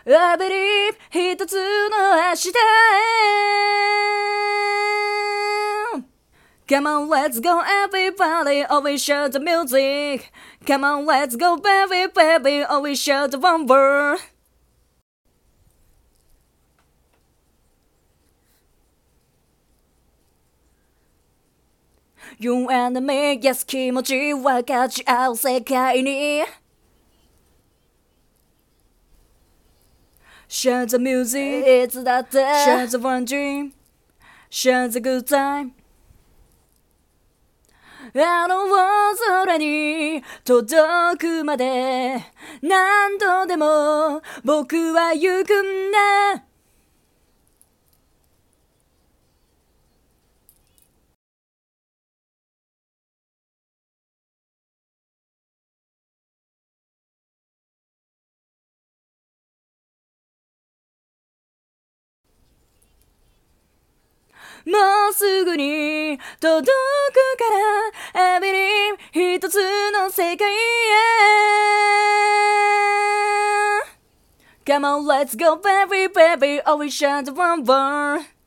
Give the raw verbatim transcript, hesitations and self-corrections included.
I believe 一つの明日へ Come on, let's go, everybody. Always share the music. Come on, let's go, baby, baby. Always share the one word. You and me, yes, 気持ち分かち合う世界に Share the music. いつだって Share the one dream. Share the good time. あの空に届くまで何度でも僕は行くんだもうすぐに届くから I believe 一つの世界へ Come on, let's go, baby, baby. Always share the one word.